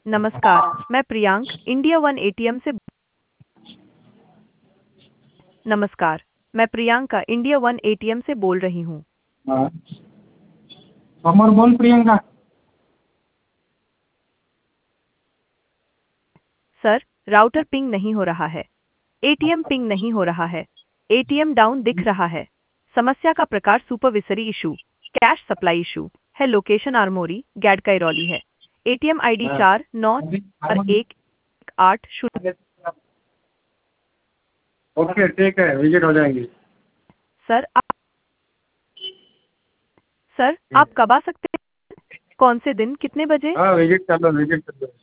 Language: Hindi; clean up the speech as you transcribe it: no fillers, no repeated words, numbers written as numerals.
नमस्कार, मैं प्रियांक इंडिया वन एटीएम से नमस्कार, मैं प्रियंका इंडिया वन एटीएम से बोल रही हूँ। हाँ अमर बोल प्रियंका। सर, राउटर पिंग नहीं हो रहा है। एटीएम पिंग नहीं हो रहा है। एटीएम डाउन दिख रहा है। समस्या का प्रकार supervisory issue, cash supply issue है। लोकेशन आरमोरी, गैड कैरोली है। एटीएम आईडी हाँ, 494180। ओके ठीक है, विजिट हो जाएंगी। सर आप कब आ सकते हैं? कौन से दिन, कितने बजे? हाँ विजिट कर लो, विजिट कर लो।